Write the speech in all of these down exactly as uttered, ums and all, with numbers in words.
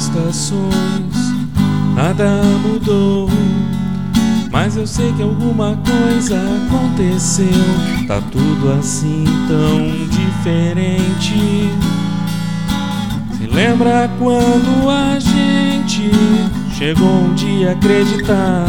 estações, nada mudou, mas eu sei que alguma coisa aconteceu. Tá tudo assim tão diferente. Se lembra quando a gente chegou um dia a acreditar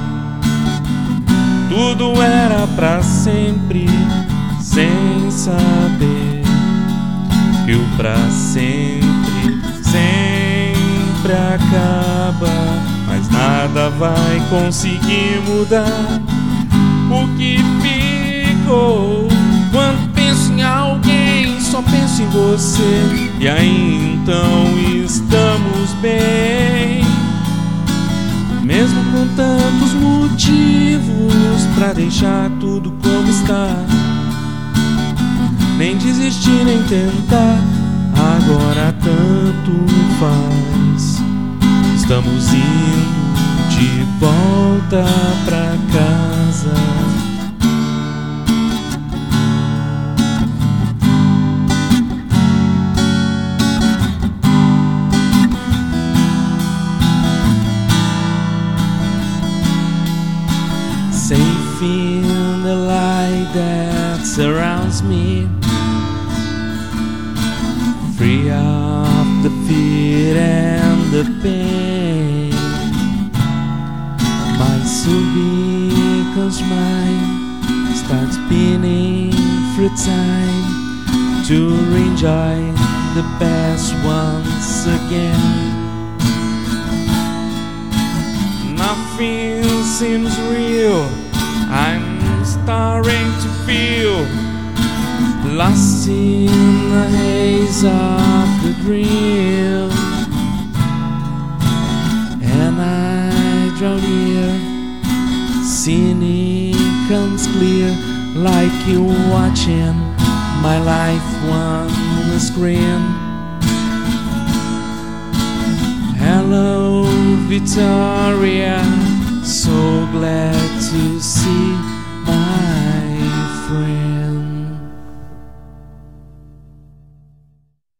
tudo era pra sempre, sem saber que o pra sempre sempre acaba, mas nada vai conseguir mudar o que ficou. Quando penso em alguém, só penso em você, e aí então estamos bem, mesmo com tantos motivos pra deixar tudo como está. Nem desistir, nem tentar, agora tanto faz. Estamos indo de volta pra casa. Safe in the light that surrounds me, free of the fear and the pain. My soul becomes mine, starts spinning through time to enjoy the past once again. Nothing seems real, I'm starting to feel lost in the haze of the dream, and I draw near, seeing it comes clear, like you watching my life on the screen. Hello, Victoria, so glad to see